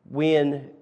when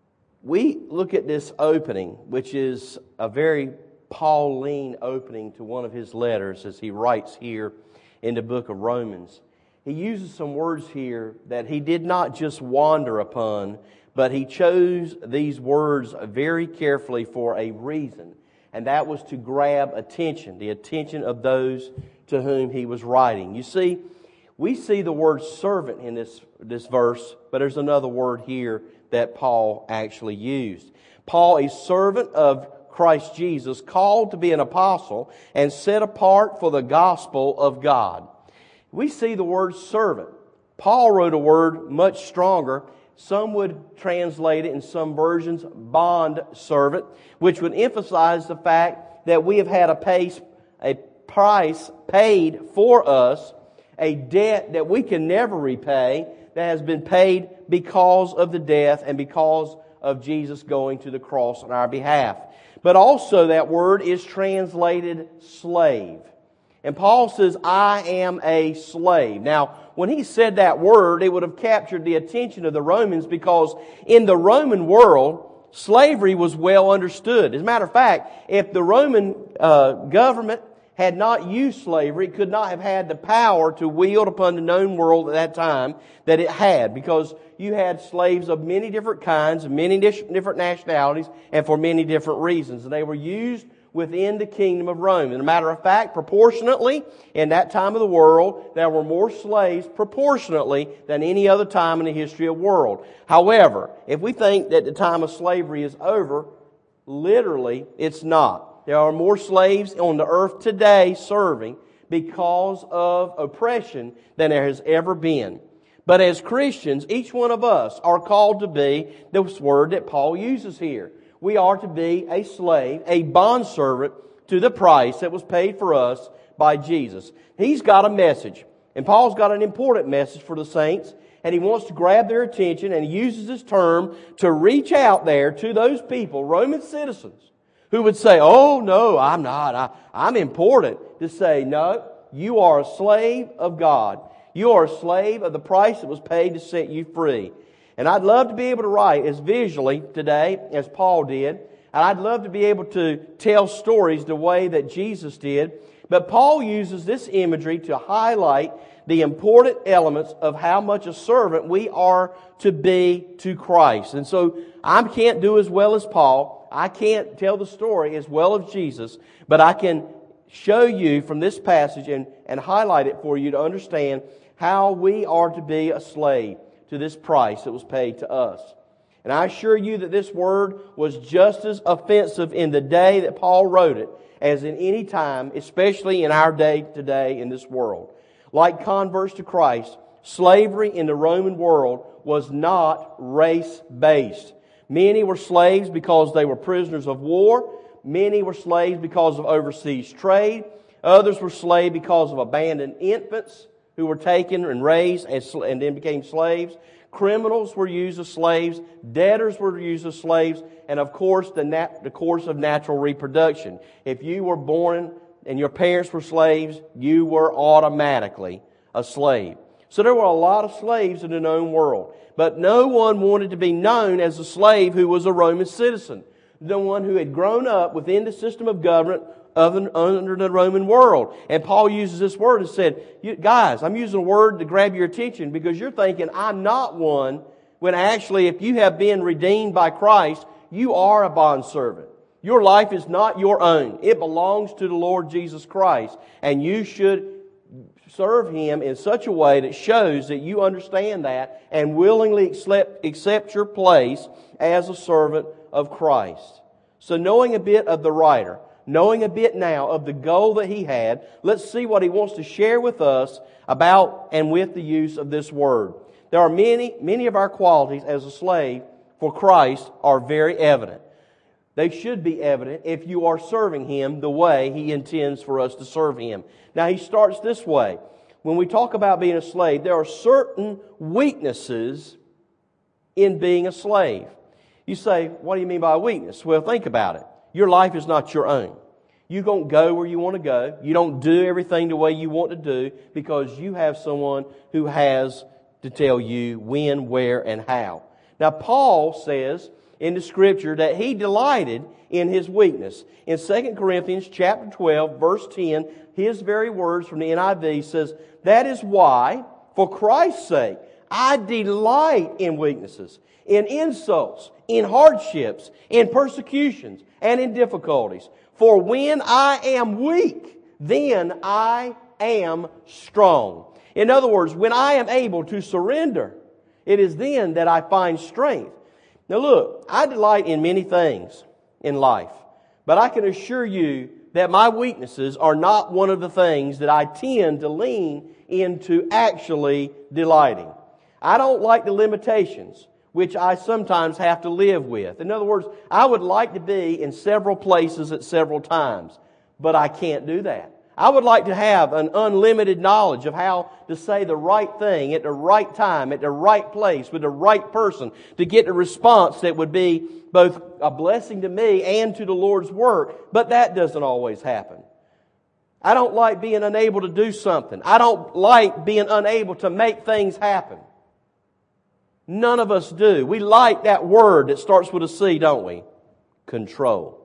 we look at this opening, which is a very Pauline opening to one of his letters as he writes here in the book of Romans, he uses some words here that he did not just wander upon, but he chose these words very carefully for a reason. And that was to grab attention, the attention of those to whom he was writing. You see, we see the word servant in this verse, but there's another word here that Paul actually used. Paul, a servant of Christ Jesus, called to be an apostle and set apart for the gospel of God. We see the word servant. Paul wrote a word much stronger. Some would translate it in some versions, bond servant, which would emphasize the fact that we have had a price paid for us, a debt that we can never repay, that has been paid because of the death and because of Jesus going to the cross on our behalf. But also that word is translated slave. And Paul says, I am a slave. Now, when he said that word, it would have captured the attention of the Romans because in the Roman world, slavery was well understood. As a matter of fact, if the Roman government had not used slavery, it could not have had the power to wield upon the known world at that time that it had, because you had slaves of many different kinds, many different nationalities, and for many different reasons. And they were used within the kingdom of Rome. As a matter of fact, proportionately, in that time of the world, there were more slaves proportionately than any other time in the history of the world. However, if we think that the time of slavery is over, literally, it's not. There are more slaves on the earth today serving because of oppression than there has ever been. But as Christians, each one of us are called to be this word that Paul uses here. We are to be a slave, a bondservant to the price that was paid for us by Jesus. He's got a message. And Paul's got an important message for the saints. And he wants to grab their attention, and he uses this term to reach out there to those people, Roman citizens, who would say, oh, no, I'm not. I'm important. To say, no, you are a slave of God. You are a slave of the price that was paid to set you free. And I'd love to be able to write as visually today as Paul did. And I'd love to be able to tell stories the way that Jesus did. But Paul uses this imagery to highlight the important elements of how much a servant we are to be to Christ. And so I can't do as well as Paul. I can't tell the story as well as Jesus. But I can show you from this passage and highlight it for you to understand how we are to be a slave to this price that was paid to us. And I assure you that this word was just as offensive in the day that Paul wrote it as in any time, especially in our day today in this world. Like converts to Christ, slavery in the Roman world was not race-based. Many were slaves because they were prisoners of war. Many were slaves because of overseas trade. Others were slaves because of abandoned infants who were taken and raised and then became slaves. Criminals were used as slaves. Debtors were used as slaves. And of course, the course of natural reproduction. If you were born and your parents were slaves, you were automatically a slave. So there were a lot of slaves in the known world. But no one wanted to be known as a slave who was a Roman citizen. The one who had grown up within the system of government under the Roman world. And Paul uses this word and said, guys, I'm using a word to grab your attention because you're thinking I'm not one, when actually if you have been redeemed by Christ, you are a bondservant. Your life is not your own. It belongs to the Lord Jesus Christ. And you should serve Him in such a way that shows that you understand that and willingly accept your place as a servant of Christ. So knowing a bit of the writer, knowing a bit now of the goal that he had, let's see what he wants to share with us about and with the use of this word. There are many of our qualities as a slave for Christ are very evident. They should be evident if you are serving Him the way He intends for us to serve Him. Now he starts this way. When we talk about being a slave, there are certain weaknesses in being a slave. You say, what do you mean by a weakness? Well, think about it. Your life is not your own. You don't go where you want to go. You don't do everything the way you want to do because you have someone who has to tell you when, where, and how. Now, Paul says in the Scripture that he delighted in his weakness. In 2 Corinthians chapter 12, verse 10, his very words from the NIV says, "That is why, for Christ's sake, I delight in weaknesses, in insults, in hardships, in persecutions, and in difficulties. For when I am weak, then I am strong." In other words, when I am able to surrender, it is then that I find strength. Now look, I delight in many things in life, but I can assure you that my weaknesses are not one of the things that I tend to lean into actually delighting. I don't like the limitations which I sometimes have to live with. In other words, I would like to be in several places at several times, but I can't do that. I would like to have an unlimited knowledge of how to say the right thing at the right time, at the right place, with the right person, to get the response that would be both a blessing to me and to the Lord's work. But that doesn't always happen. I don't like being unable to do something. I don't like being unable to make things happen. None of us do. We like that word that starts with a C, don't we? Control.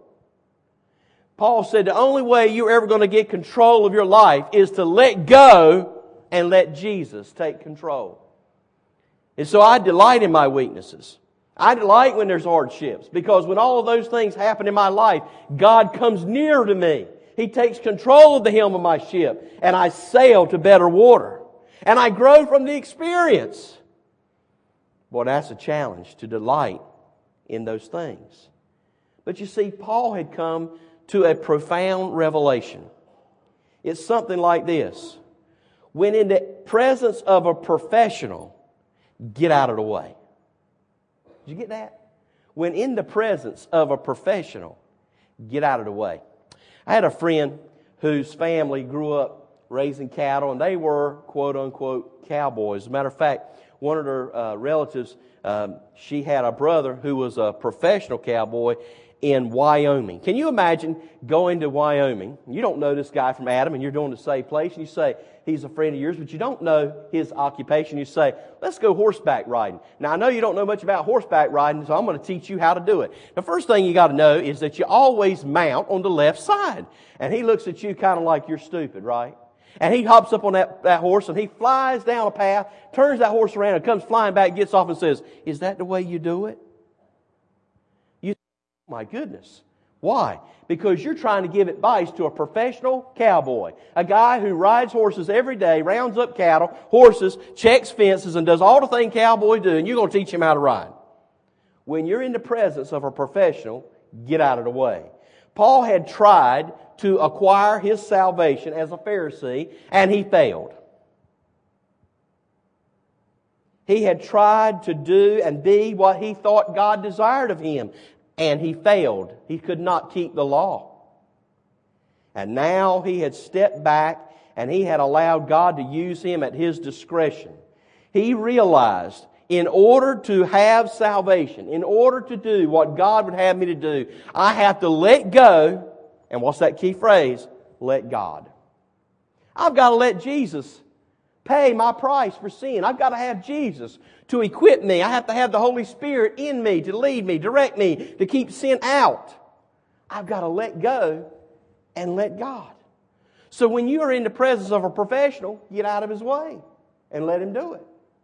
Paul said the only way you're ever going to get control of your life is to let go and let Jesus take control. And so I delight in my weaknesses. I delight when there's hardships, because when all of those things happen in my life, God comes near to me. He takes control of the helm of my ship, and I sail to better water. And I grow from the experience. Boy, that's a challenge, to delight in those things. But you see, Paul had come to a profound revelation. It's something like this. When in the presence of a professional, get out of the way. Did you get that? When in the presence of a professional, get out of the way. I had a friend whose family grew up raising cattle, and they were, quote unquote, cowboys. As a matter of fact, one of their relatives, she had a brother who was a professional cowboy in Wyoming. Can you imagine going to Wyoming? You don't know this guy from Adam, and you're doing the same place, and you say, he's a friend of yours, but you don't know his occupation. You say, let's go horseback riding. Now, I know you don't know much about horseback riding, so I'm going to teach you how to do it. The first thing you got to know is that you always mount on the left side. And he looks at you kind of like you're stupid, right? And he hops up on that horse, and he flies down a path, turns that horse around, and comes flying back, gets off and says, is that the way you do it? My goodness. Why? Because you're trying to give advice to a professional cowboy. A guy who rides horses every day, rounds up cattle, horses, checks fences, and does all the things cowboys do, and you're going to teach him how to ride. When you're in the presence of a professional, get out of the way. Paul had tried to acquire his salvation as a Pharisee, and he failed. He had tried to do and be what he thought God desired of him. And he failed. He could not keep the law. And now he had stepped back and he had allowed God to use him at his discretion. He realized in order to have salvation, in order to do what God would have me to do, I have to let go. And what's that key phrase? Let God. I've got to let Jesus pay my price for sin. I've got to have Jesus to equip me. I have to have the Holy Spirit in me to lead me, direct me, to keep sin out. I've got to let go and let God. So when you are in the presence of a professional, get out of his way and let him do it.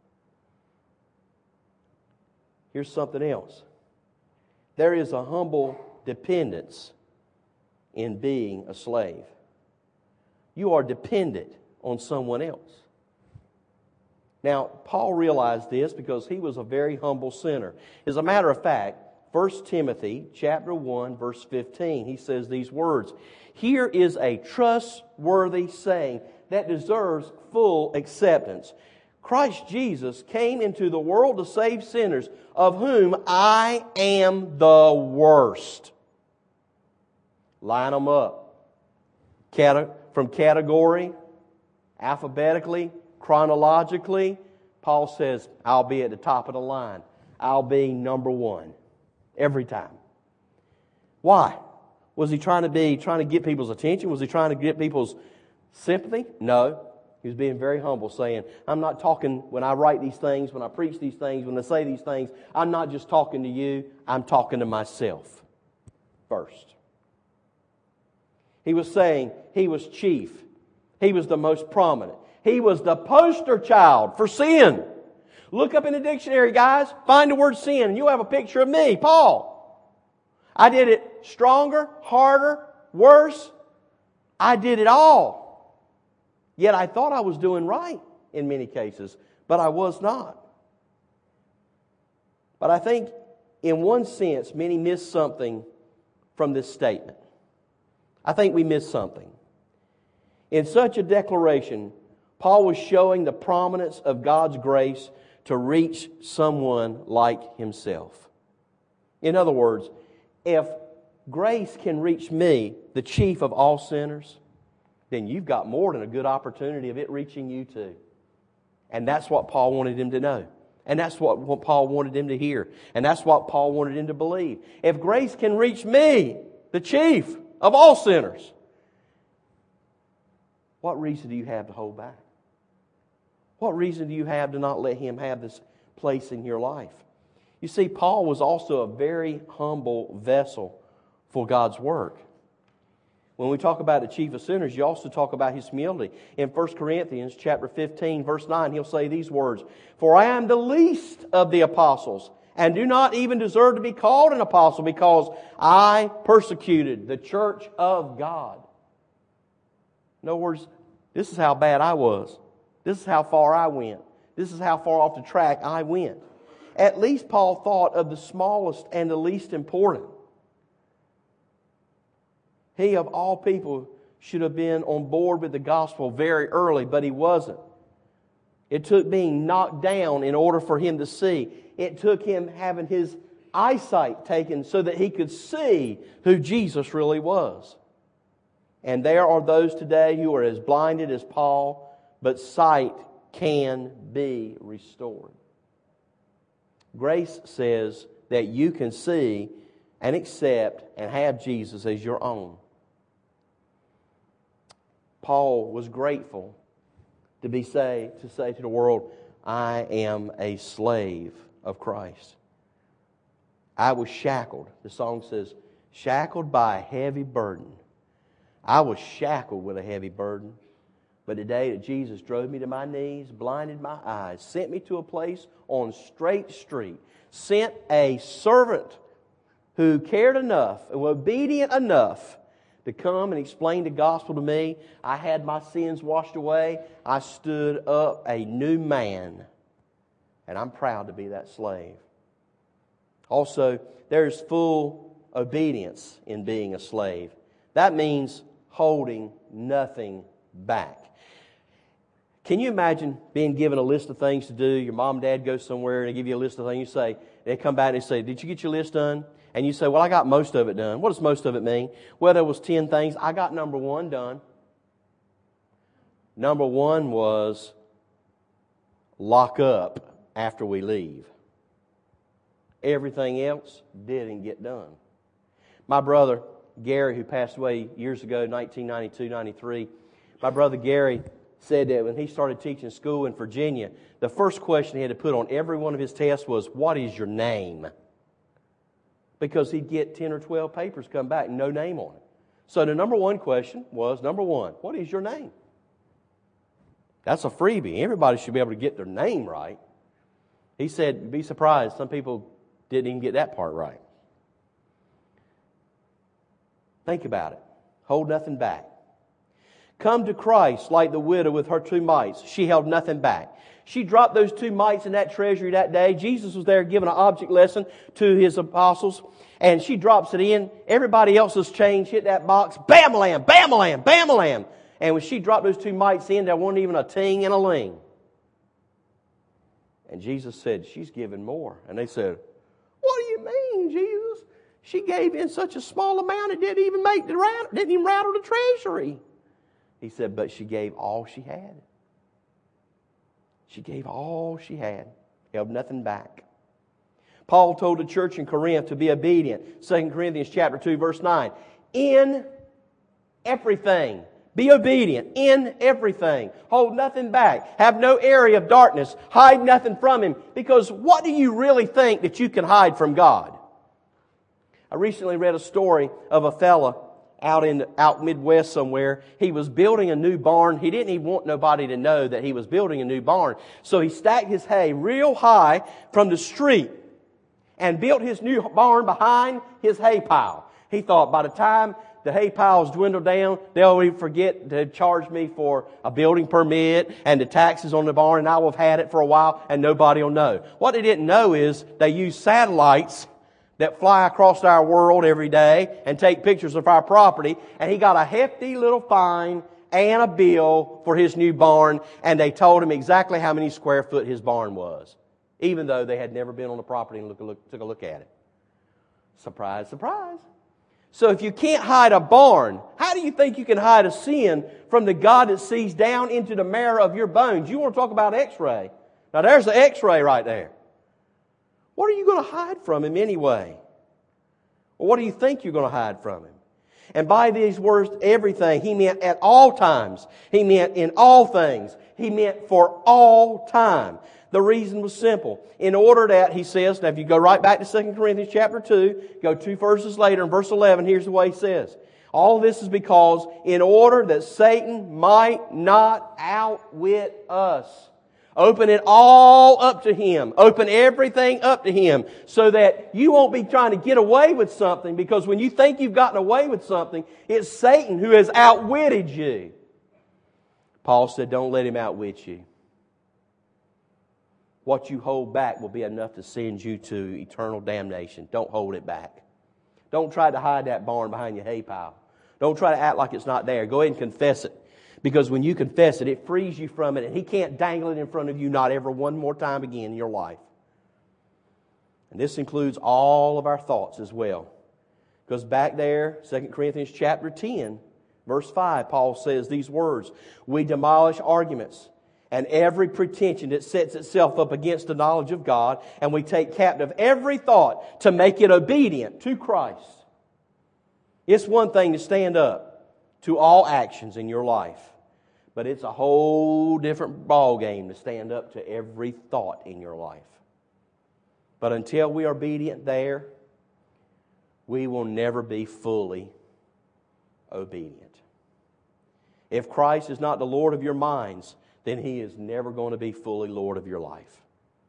Here's something else. There is a humble dependence in being a slave. You are dependent on someone else. Now, Paul realized this because he was a very humble sinner. As a matter of fact, 1 Timothy chapter 1, verse 15, he says these words, "Here is a trustworthy saying that deserves full acceptance. Christ Jesus came into the world to save sinners, of whom I am the worst." Line them up. From category, alphabetically, chronologically, Paul says, I'll be at the top of the line. I'll be number one. Every time. Why? Was he trying to get people's attention? Was he trying to get people's sympathy? No. He was being very humble, saying, I'm not talking when I write these things, when I preach these things, when I say these things, I'm not just talking to you, I'm talking to myself first. He was saying he was chief. He was the most prominent. He was the poster child for sin. Look up in the dictionary, guys. Find the word sin, and you'll have a picture of me, Paul. I did it stronger, harder, worse. I did it all. Yet I thought I was doing right in many cases, but I was not. But I think in one sense, many miss something from this statement. I think we miss something. In such a declaration, Paul was showing the prominence of God's grace to reach someone like himself. In other words, if grace can reach me, the chief of all sinners, then you've got more than a good opportunity of it reaching you too. And that's what Paul wanted him to know. And that's what Paul wanted him to hear. And that's what Paul wanted him to believe. If grace can reach me, the chief of all sinners, what reason do you have to hold back? What reason do you have to not let Him have this place in your life? You see, Paul was also a very humble vessel for God's work. When we talk about the chief of sinners, you also talk about his humility. In 1 Corinthians chapter 15, verse 9, he'll say these words, For I am the least of the apostles, and do not even deserve to be called an apostle, because I persecuted the church of God. In other words, this is how bad I was. This is how far I went. This is how far off the track I went. At least Paul thought of the smallest and the least important. He, of all people, should have been on board with the gospel very early, but he wasn't. It took being knocked down in order for him to see. It took him having his eyesight taken so that he could see who Jesus really was. And there are those today who are as blinded as Paul, but sight can be restored. Grace says that you can see and accept and have Jesus as your own. Paul was grateful to say to the world, I am a slave of Christ. I was shackled. The song says, shackled by a heavy burden. I was shackled with a heavy burden. But the day that Jesus drove me to my knees, blinded my eyes, sent me to a place on Straight Street, sent a servant who cared enough and was obedient enough to come and explain the gospel to me. I had my sins washed away. I stood up a new man. And I'm proud to be that slave. Also, there's full obedience in being a slave. That means holding nothing back. Can you imagine being given a list of things to do? Your mom and dad go somewhere and they give you a list of things. They come back and they say, did you get your list done? And you say, well, I got most of it done. What does most of it mean? Well, there was 10 things. I got number 1 done. Number 1 was lock up after we leave. Everything else didn't get done. My brother, Gary, who passed away years ago, 1992-93, my brother Gary said that when he started teaching school in Virginia, the first question he had to put on every one of his tests was, what is your name? Because he'd get 10 or 12 papers come back, no name on it. So the number 1 question was, number 1, what is your name? That's a freebie. Everybody should be able to get their name right. He said, you'd be surprised, some people didn't even get that part right. Think about it. Hold nothing back. Come to Christ like the widow with her 2 mites. She held nothing back. She dropped those 2 mites in that treasury that day. Jesus was there giving an object lesson to his apostles. And she drops it in. Everybody else's change hit that box. Bam-a-lam, bam-a-lam, bam-a-lam. And when she dropped those 2 mites in, there wasn't even a ting and a ling. And Jesus said, she's given more. And they said, what do you mean, Jesus? She gave in such a small amount it didn't even rattle the treasury. He said, but she gave all she had. She gave all she had. Held nothing back. Paul told the church in Corinth to be obedient. 2 Corinthians chapter 2, verse 9. In everything, Be obedient in everything. Hold nothing back. Have no area of darkness. Hide nothing from Him. Because what do you really think that you can hide from God? I recently read a story of a fella out Midwest somewhere. He was building a new barn. He didn't even want nobody to know that he was building a new barn. So he stacked his hay real high from the street and built his new barn behind his hay pile. He thought by the time the hay piles dwindle down, they'll even forget to charge me for a building permit and the taxes on the barn, and I will have had it for a while and nobody will know. What they didn't know is they use satellites that fly across our world every day and take pictures of our property, and he got a hefty little fine and a bill for his new barn, and they told him exactly how many square foot his barn was, even though they had never been on the property and took a look at it. Surprise, surprise. So if you can't hide a barn, how do you think you can hide a sin from the God that sees down into the marrow of your bones? You want to talk about X-ray. Now there's the X-ray right there. What are you going to hide from Him anyway? Or what do you think you're going to hide from Him? And by these words, everything, He meant at all times. He meant in all things. He meant for all time. The reason was simple. In order that, he says, now if you go right back to 2 Corinthians chapter 2, go 2 verses later, in verse 11, here's the way he says. All this is because in order that Satan might not outwit us. Open it all up to Him. Open everything up to Him so that you won't be trying to get away with something, because when you think you've gotten away with something, it's Satan who has outwitted you. Paul said, don't let him outwit you. What you hold back will be enough to send you to eternal damnation. Don't hold it back. Don't try to hide that barn behind your hay pile. Don't try to act like it's not there. Go ahead and confess it. Because when you confess it, it frees you from it, and He can't dangle it in front of you not ever one more time again in your life. And this includes all of our thoughts as well. Because back there, 2 Corinthians chapter 10, verse 5, Paul says these words, we demolish arguments and every pretension that sets itself up against the knowledge of God, and we take captive every thought to make it obedient to Christ. It's one thing to stand up to all actions in your life, but it's a whole different ball game to stand up to every thought in your life. But until we are obedient there, we will never be fully obedient. If Christ is not the Lord of your minds, then He is never going to be fully Lord of your life.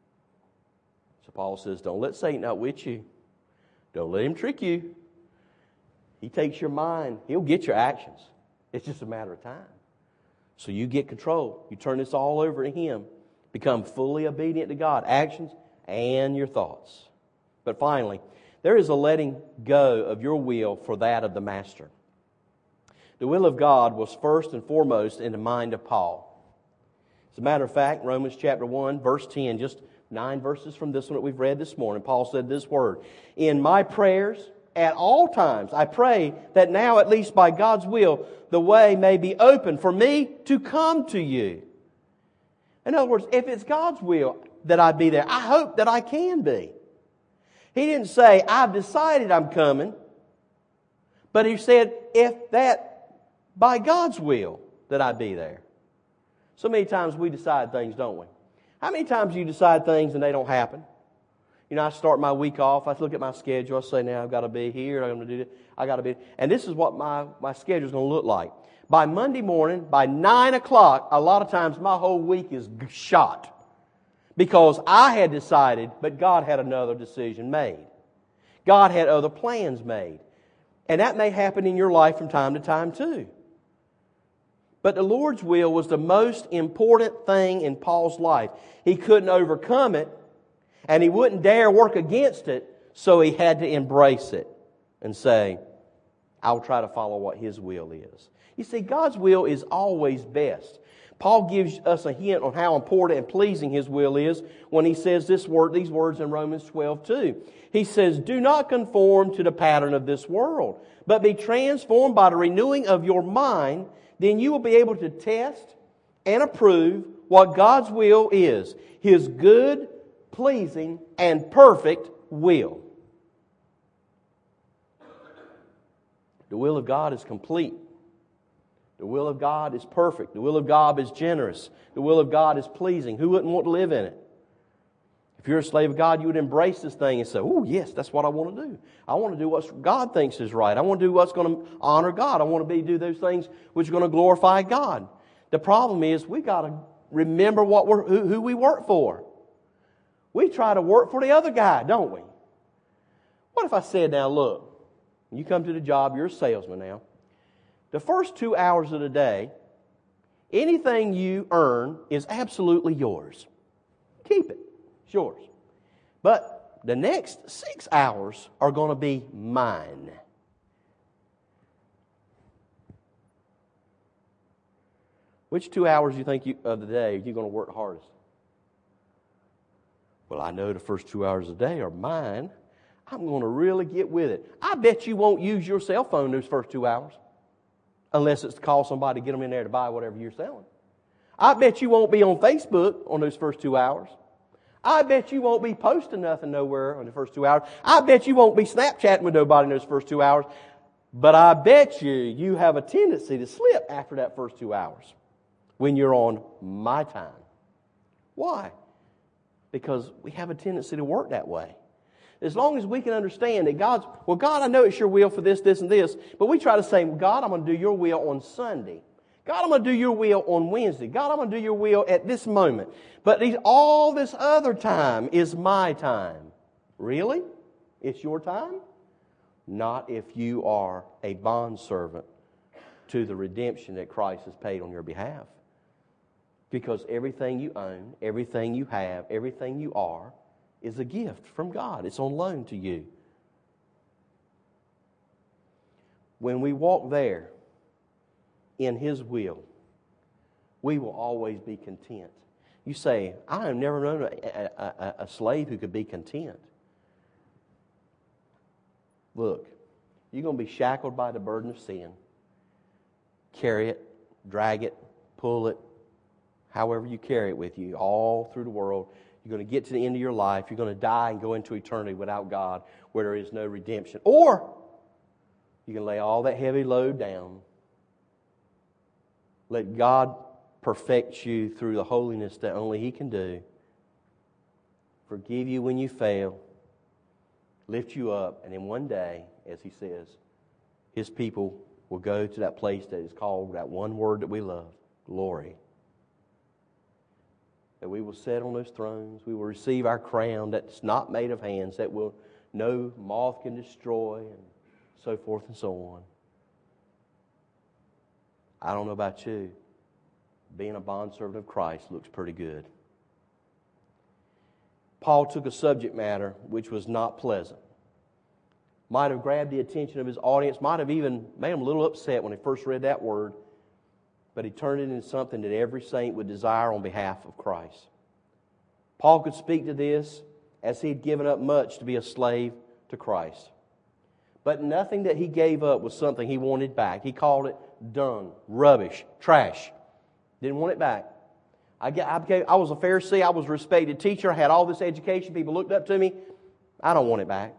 So Paul says, don't let Satan outwit you. Don't let him trick you. He takes your mind. He'll get your actions. It's just a matter of time. So you get control. You turn this all over to Him. Become fully obedient to God. Actions and your thoughts. But finally, there is a letting go of your will for that of the Master. The will of God was first and foremost in the mind of Paul. As a matter of fact, Romans chapter 1, verse 10, just 9 verses from this one that we've read this morning, Paul said this word, in my prayers at all times I pray that now, at least by God's will, the way may be open for me to come to you. In other words, if it's God's will that I be there, I hope that I can be. He didn't say, I've decided I'm coming, but He said, if that by God's will that I be there. So many times we decide things, don't we? How many times do you decide things and they don't happen? You know, I start my week off, I look at my schedule, I say, now I've got to be here, I'm going to do this, I got to be, and this is what my schedule is going to look like. By Monday morning, by 9 o'clock, a lot of times my whole week is shot. Because I had decided, but God had another decision made. God had other plans made. And that may happen in your life from time to time too. But the Lord's will was the most important thing in Paul's life. He couldn't overcome it, and he wouldn't dare work against it, so he had to embrace it and say, I'll try to follow what His will is. You see, God's will is always best. Paul gives us a hint on how important and pleasing His will is when he says these words in Romans 12:2. He says, do not conform to the pattern of this world, but be transformed by the renewing of your mind. Then you will be able to test and approve what God's will is, His good, pleasing, and perfect will. The will of God is complete, The will of God is perfect. The will of God is generous. The will of God is pleasing. Who wouldn't want to live in it? If you're a slave of God, you would embrace this thing and say, oh, yes, that's what I want to do. I want to do what God thinks is right. I want to do what's going to honor God. I want to do those things which are going to glorify God. The problem is we got to remember who we work for. We try to work for the other guy, don't we? What if I said, now look, you come to the job, you're a salesman now. The first 2 hours of the day, anything you earn is absolutely yours. Keep it. It's yours. But the next 6 hours are going to be mine. Which 2 hours do you think of the day are you going to work hardest? Well, I know the first 2 hours of the day are mine. I'm going to really get with it. I bet you won't use your cell phone those first 2 hours. Unless it's to call somebody to get them in there to buy whatever you're selling. I bet you won't be on Facebook on those first 2 hours. I bet you won't be posting nothing nowhere on the first 2 hours. I bet you won't be Snapchatting with nobody in those first 2 hours. But I bet you have a tendency to slip after that first 2 hours when you're on my time. Why? Because we have a tendency to work that way. As long as we can understand that God, I know it's your will for this, this, and this, but we try to say, well, God, I'm going to do your will on Sunday. God, I'm going to do your will on Wednesday. God, I'm going to do your will at this moment. But all this other time is my time. Really? It's your time? Not if you are a bondservant to the redemption that Christ has paid on your behalf. Because everything you own, everything you have, everything you are, is a gift from God. It's on loan to you. When we walk there in His will, we will always be content. You say, I have never known a slave who could be content. Look, you're going to be shackled by the burden of sin. Carry it, drag it, pull it, however you carry it with you, all through the world. You're going to get to the end of your life. You're going to die and go into eternity without God, where there is no redemption. Or you can lay all that heavy load down. Let God perfect you through the holiness that only He can do. Forgive you when you fail. Lift you up. And then one day, as He says, His people will go to that place that is called, that one word that we love, glory. That we will sit on those thrones. We will receive our crown that's not made of hands, that will no moth can destroy, and so forth and so on. I don't know about you. Being a bondservant of Christ looks pretty good. Paul took a subject matter which was not pleasant. Might have grabbed the attention of his audience, might have even made them a little upset when they first read that word. But he turned it into something that every saint would desire on behalf of Christ. Paul could speak to this as he had given up much to be a slave to Christ. But nothing that he gave up was something he wanted back. He called it dung, rubbish, trash. Didn't want it back. I was a Pharisee. I was a respected teacher. I had all this education. People looked up to me. I don't want it back.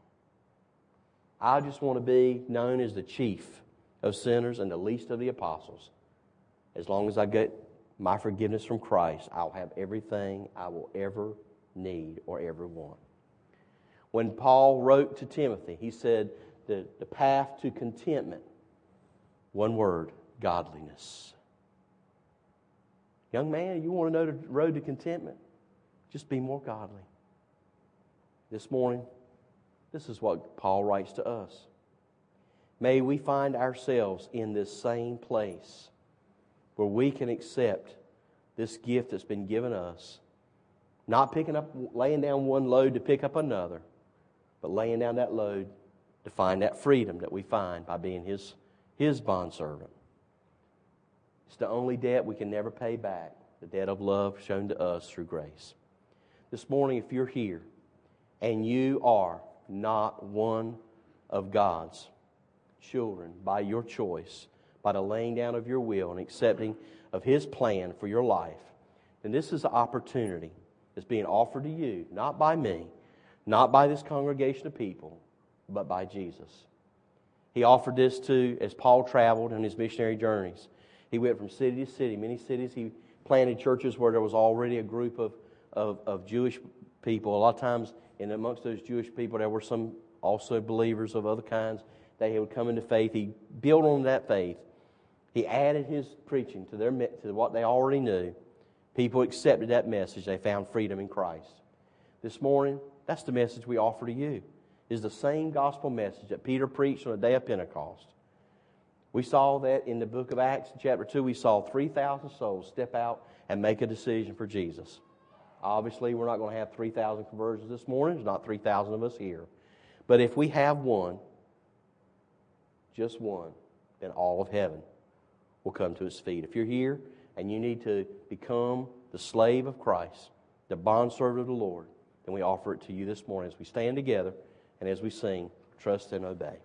I just want to be known as the chief of sinners and the least of the apostles. As long as I get my forgiveness from Christ, I'll have everything I will ever need or ever want. When Paul wrote to Timothy, he said the path to contentment, one word, godliness. Young man, you want to know the road to contentment? Just be more godly. This morning, this is what Paul writes to us. May we find ourselves in this same place where we can accept this gift that's been given us, not laying down one load to pick up another, but laying down that load to find that freedom that we find by being His bondservant. It's the only debt we can never pay back, the debt of love shown to us through grace. This morning, if you're here and you are not one of God's children by your choice, by the laying down of your will and accepting of His plan for your life, then this is an opportunity that's being offered to you, not by me, not by this congregation of people, but by Jesus. He offered this to, as Paul traveled on his missionary journeys, He went from city to city. Many cities he planted churches where there was already a group of Jewish people. A lot of times, and amongst those Jewish people, there were some also believers of other kinds. They would come into faith. He built on that faith. He added his preaching to what they already knew. People accepted that message. They found freedom in Christ. This morning, that's the message we offer to you. Is the same gospel message that Peter preached on the day of Pentecost. We saw that in the book of Acts, chapter 2. We saw 3,000 souls step out and make a decision for Jesus. Obviously, we're not going to have 3,000 conversions this morning. There's not 3,000 of us here. But if we have one, just one, then all of heaven will come to its feet. If you're here and you need to become the slave of Christ, the bondservant of the Lord, then we offer it to you this morning as we stand together and as we sing, Trust and Obey.